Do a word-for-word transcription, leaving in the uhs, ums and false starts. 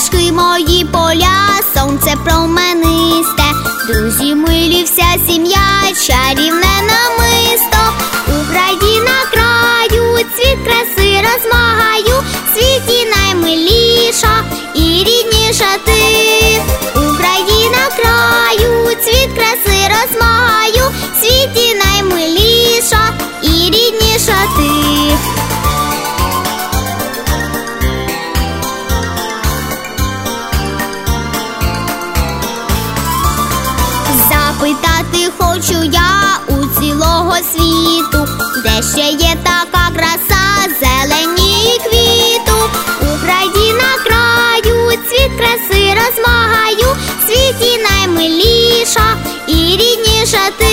стежки, мої поля, сонце променисте, друзі милі, вся сім'я, чарівне намисто. Україна краю, цвіт краси розмагаю, в світі наймиліша і рідніша ти. Україна краю, цвіт краси розмагаю, в світі наймиліша і рідніша ти. Запитати хочу я у цілого світу, де ще є така краса, зелені квіту. Україна краю, цвіт краси розмагаю, в світі наймиліша і рідніша ти.